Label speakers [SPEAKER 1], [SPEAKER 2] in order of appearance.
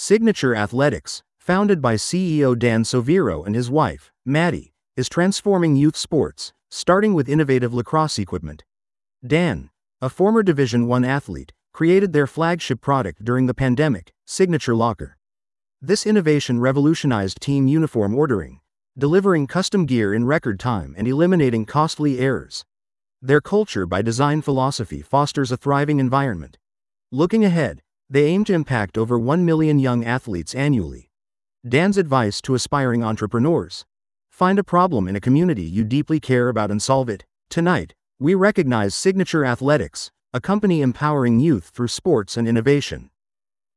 [SPEAKER 1] Signature Athletics, founded by CEO Dan Soviro and his wife, Maddie, is transforming youth sports, starting with innovative lacrosse equipment. Dan, a former Division I athlete, created their flagship product during the pandemic, Signature Locker. This innovation revolutionized team uniform ordering, delivering custom gear in record time and eliminating costly errors. Their culture by design philosophy fosters a thriving environment. Looking ahead, they aim to impact over 1 million young athletes annually. Dan's advice to aspiring entrepreneurs: find a problem in a community you deeply care about and solve it. Tonight, we recognize Signature Athletics, a company empowering youth through sports and innovation.